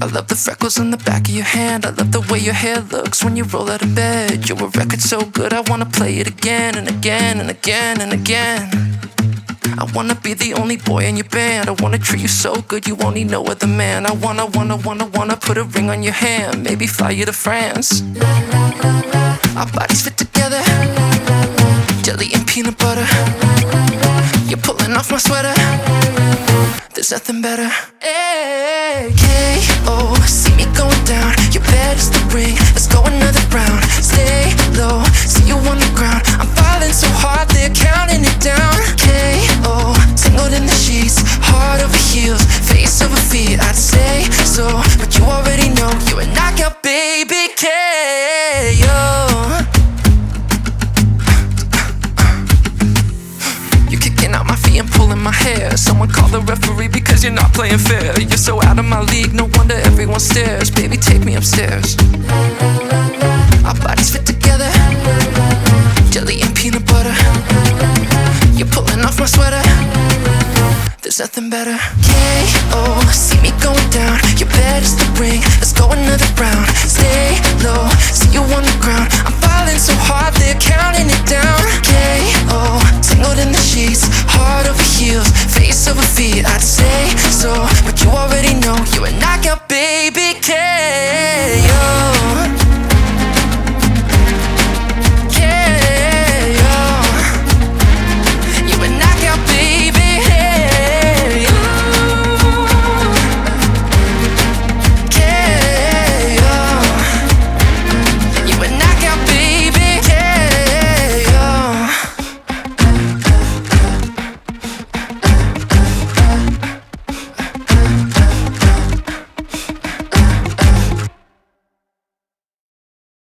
love the freckles on the back of your hand. I love the way your hair looks when you roll out of bed. You're a record so good, I wanna play it again and again and again and again. I wanna be the only boy in your band. I wanna treat you so good you won't need no other man. I wanna put a ring on your hand. Maybe fly you to France. Our bodies fit together, jelly and peanut butter. You're pulling off my sweater, there's nothing better. Hey, K.O. see me going down. Your bed is the ring, let's go another round. Stay low, see you on the ground. I'm falling so hard, they're counting it down. K.O. tangled in the sheets, heart over heels, face over feet. I'd say so, but you already know you're a knockout, baby. K.O. Out my feet and pulling my hair. Someone call the referee because you're not playing fair. You're so out of my league, no wonder everyone stares. Baby, take me upstairs. Our bodies fit together, jelly and peanut butter. You're pulling off my sweater, there's nothing better. K.O. see me going down. Your bed is the ring, let's go another round. Stay low, see you on the ground. I'm falling so hard, they're counting it down. K.O. tangled in the sheets, heart